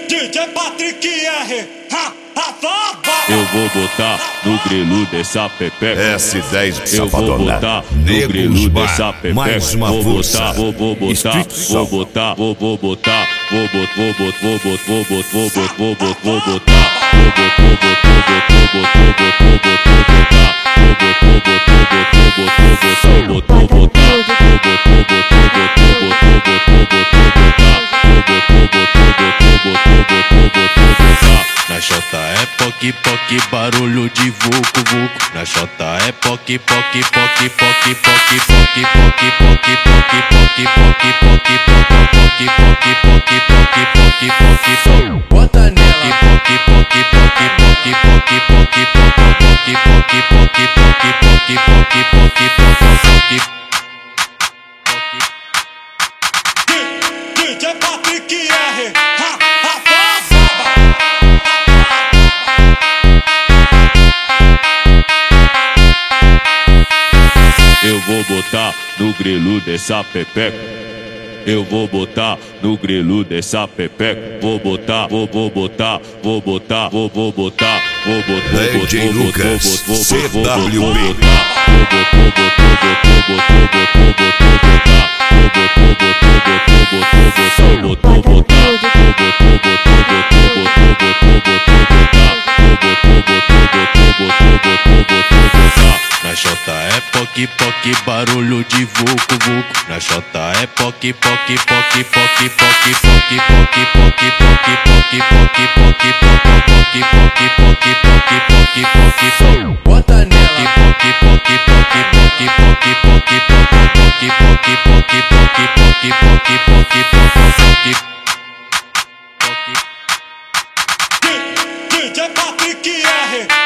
DJ Patrick R. Eu vou botar no grelo dessa pepeca. S10 Eu vou botar no grelo dessa pepeca. Mais uma força. Vou botar na chota é poque poque, barulho de vucu vucu. Na chota é poque poque poque poque poque poque poque poque poque poque poque poque poque poque poque poque poque poque poque. Bota nela. Poque poque poque poque poque poque poque poque poque poque poque poque poque poque poque. DJ Patrick R. Eu vou botar no grelo dessa pepeca. Eu vou botar no grelo dessa pepeca. Vou botar. DJ Lucas, CWB. Na chota é poque poque, barulho de vucu vucu. Na chota é poque poque poque poque poque poque poque poque poque poque poque poque poque poque poque poque poque poque. Bota nela. Poque poque poque poque poque poque poque poque poque poque poque poque poque poque poque. DJ Patrick R.